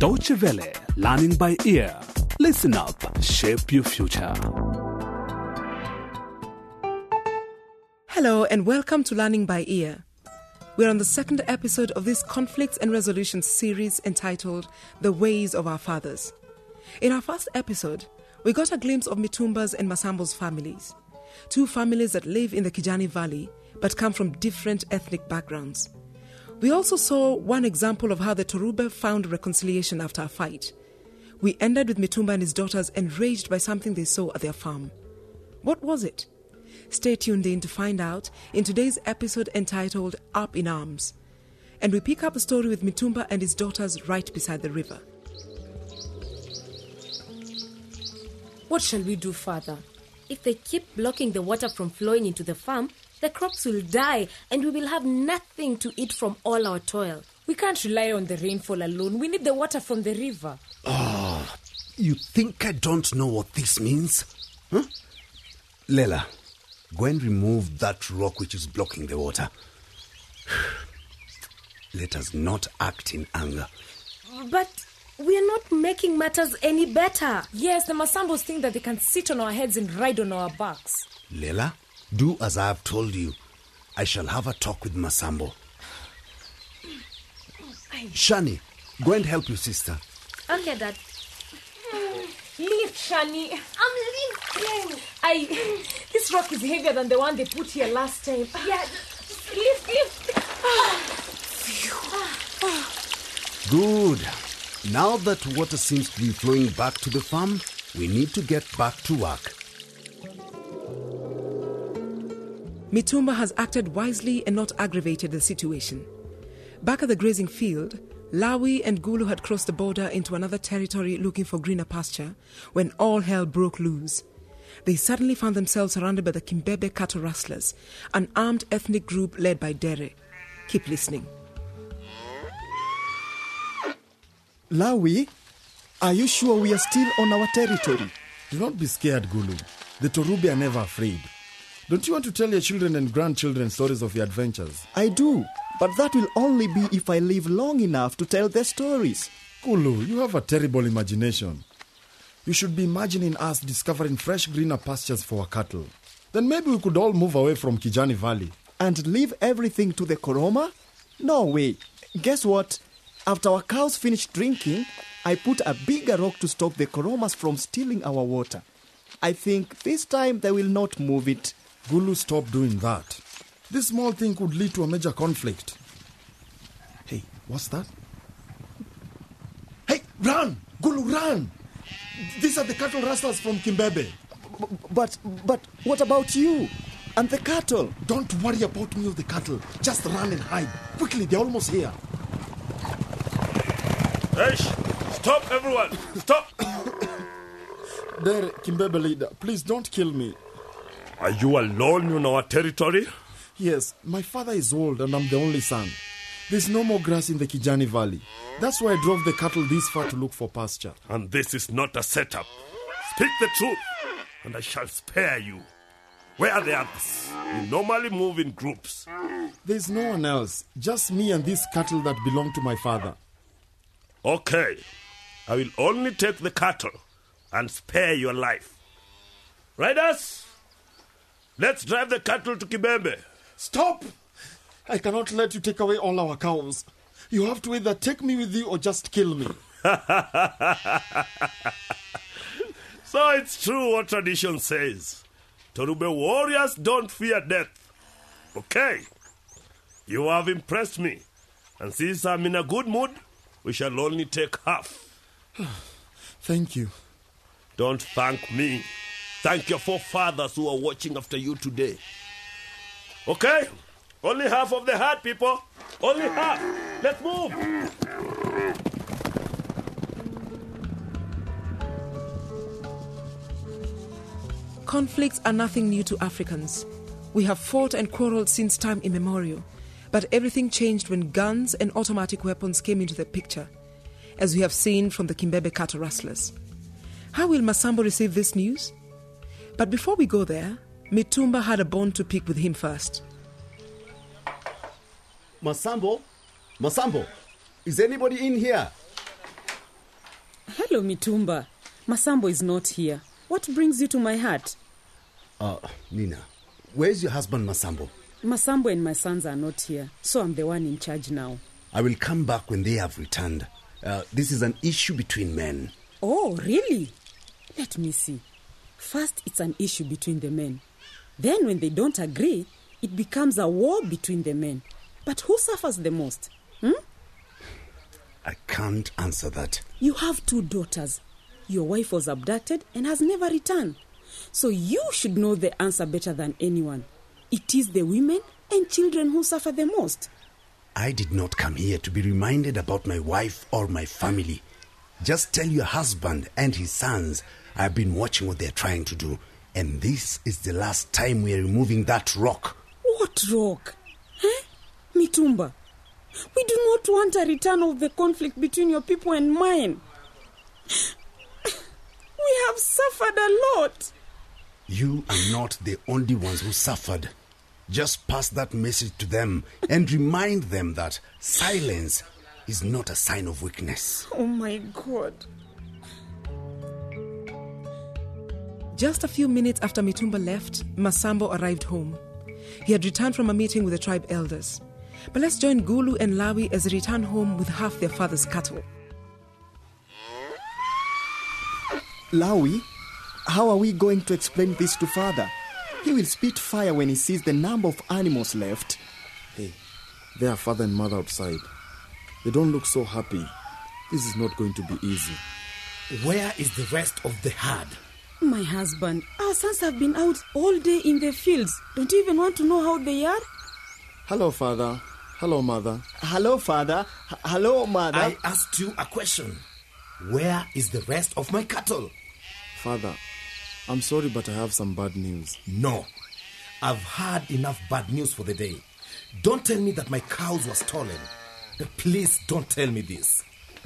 Deutsche Welle, learning by ear. Listen up, shape your future. Hello and welcome to Learning by Ear. We're on the second episode of this Conflicts and Resolutions series entitled The Ways of Our Fathers. In our first episode, we got a glimpse of Mitumba's and Masambo's families, two families that live in the Kijani Valley but come from different ethnic backgrounds. We also saw one example of how the Torube found reconciliation after a fight. We ended with Mitumba and his daughters enraged by something they saw at their farm. What was it? Stay tuned in to find out in today's episode entitled Up in Arms. And we pick up the story with Mitumba and his daughters right beside the river. What shall we do, Father? If they keep blocking the water from flowing into the farm, the crops will die and we will have nothing to eat from all our toil. We can't rely on the rainfall alone. We need the water from the river. Oh, you think I don't know what this means? Huh? Lela, go and remove that rock which is blocking the water. Let us not act in anger. But we are not making matters any better. Yes, the Masambos think that they can sit on our heads and ride on our backs. Lela, do as I have told you. I shall have a talk with Masambo. Shani, go and help your sister. Okay, Dad. Lift, Shani. I'm lifting. This rock is heavier than the one they put here last time. Yeah, Lift. Good. Now that water seems to be flowing back to the farm, we need to get back to work. Mitumba has acted wisely and not aggravated the situation. Back at the grazing field, Lawi and Gulu had crossed the border into another territory looking for greener pasture when all hell broke loose. They suddenly found themselves surrounded by the Kimbebe cattle rustlers, an armed ethnic group led by Dere. Keep listening. Lawi, are you sure we are still on our territory? Do not be scared, Gulu. The Torube are never afraid. Don't you want to tell your children and grandchildren stories of your adventures? I do, but that will only be if I live long enough to tell their stories. Gulu, you have a terrible imagination. You should be imagining us discovering fresh greener pastures for our cattle. Then maybe we could all move away from Kijani Valley. And leave everything to the Koroma? No way. Guess what? After our cows finished drinking, I put a bigger rock to stop the Koromas from stealing our water. I think this time they will not move it. Gulu, stop doing that. This small thing could lead to a major conflict. Hey, what's that? Hey, run! Gulu, run! These are the cattle rustlers from Kimbebe. But what about you? And the cattle? Don't worry about me or the cattle. Just run and hide. Quickly, they're almost here. Hey, stop everyone! Stop! There, Kimbebe leader, please don't kill me. Are you alone in our territory? Yes, my father is old and I'm the only son. There's no more grass in the Kijani Valley. That's why I drove the cattle this far to look for pasture. And this is not a setup. Speak the truth, and I shall spare you. Where are the others? You normally move in groups. There's no one else, just me and these cattle that belong to my father. Okay, I will only take the cattle and spare your life. Riders, let's drive the cattle to Kibembe. Stop! I cannot let you take away all our cows. You have to either take me with you or just kill me. So it's true what tradition says. Torube warriors don't fear death. Okay, you have impressed me. And since I'm in a good mood, we shall only take half. Thank you. Don't thank me. Thank your forefathers who are watching after you today. Okay? Only half of the herd, people. Only half. Let's move. Conflicts are nothing new to Africans. We have fought and quarreled since time immemorial. But everything changed when guns and automatic weapons came into the picture, as we have seen from the Kimbebe cattle rustlers. How will Masambo receive this news? But before we go there, Mitumba had a bone to pick with him first. Masambo, is anybody in here? Hello, Mitumba. Masambo is not here. What brings you to my hut? Nina, where's your husband, Masambo? Masambo and my sons are not here, so I'm the one in charge now. I will come back when they have returned. This is an issue between men. Oh, really? Let me see. First, it's an issue between the men. Then, when they don't agree, it becomes a war between the men. But who suffers the most? I can't answer that. You have 2 daughters. Your wife was abducted and has never returned. So you should know the answer better than anyone. It is the women and children who suffer the most. I did not come here to be reminded about my wife or my family. Just tell your husband and his sons I have been watching what they're trying to do. And this is the last time we are removing that rock. What rock? Mitumba, we do not want a return of the conflict between your people and mine. We have suffered a lot. You are not the only ones who suffered. Just pass that message to them and remind them that silence is not a sign of weakness. Oh my God. Just a few minutes after Mitumba left, Masambo arrived home. He had returned from a meeting with the tribe elders. But let's join Gulu and Lawi as they return home with half their father's cattle. Lawi, how are we going to explain this to father? He will spit fire when he sees the number of animals left. Hey, there are father and mother outside. They don't look so happy. This is not going to be easy. Where is the rest of the herd? My husband, our sons have been out all day in the fields. Don't you even want to know how they are? Hello, father. Hello, mother. Hello, father. Hello, mother. I asked you a question. Where is the rest of my cattle? Father, I'm sorry, but I have some bad news. No. I've had enough bad news for the day. Don't tell me that my cows were stolen. Please don't tell me this.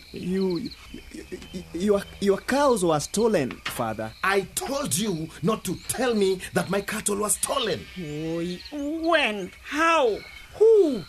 Your cows were stolen, father. I told you not to tell me that my cattle were stolen. When? How? Who?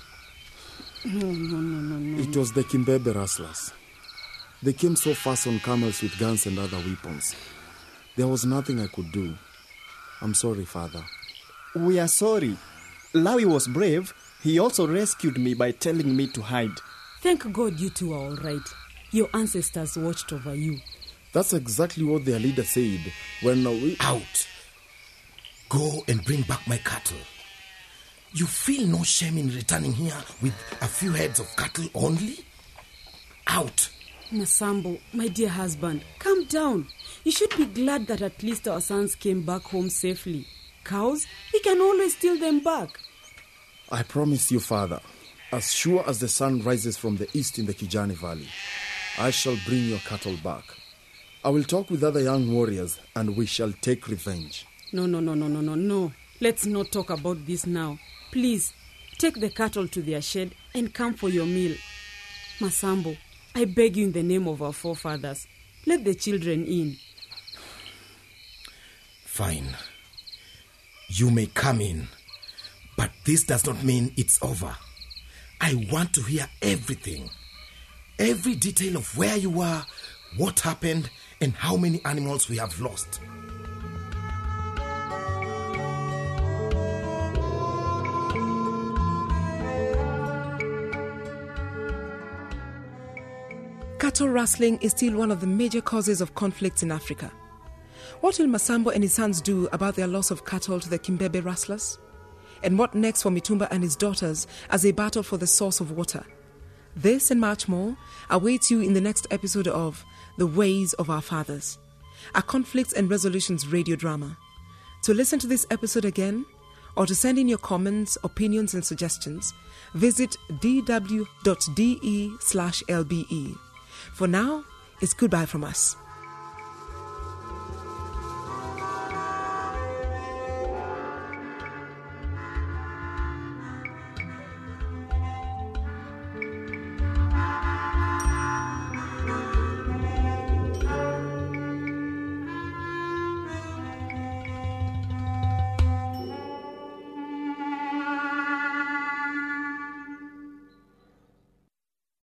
No. It was the Kimbebe rustlers. They came so fast on camels with guns and other weapons. There was nothing I could do. I'm sorry, father. We are sorry. Lawi was brave. He also rescued me by telling me to hide. Thank God you two are all right. Your ancestors watched over you. That's exactly what their leader said when we... Out. Go and bring back my cattle. You feel no shame in returning here with a few heads of cattle only? Out. Masambo, my dear husband, calm down. You should be glad that at least our sons came back home safely. Cows, we can always steal them back. I promise you, father, as sure as the sun rises from the east in the Kijani Valley, I shall bring your cattle back. I will talk with other young warriors and we shall take revenge. No. Let's not talk about this now. Please, take the cattle to their shed and come for your meal. Masambo, I beg you in the name of our forefathers, let the children in. Fine. You may come in, but this does not mean it's over. I want to hear everything. Every detail of where you were, what happened, and how many animals we have lost. Cattle rustling is still one of the major causes of conflicts in Africa. What will Masambo and his sons do about their loss of cattle to the Kimbebe rustlers? And what next for Mitumba and his daughters as they battle for the source of water? This and much more awaits you in the next episode of The Ways of Our Fathers, a conflicts and resolutions radio drama. To listen to this episode again, or to send in your comments, opinions and suggestions, visit dw.de/lbe. For now, it's goodbye from us.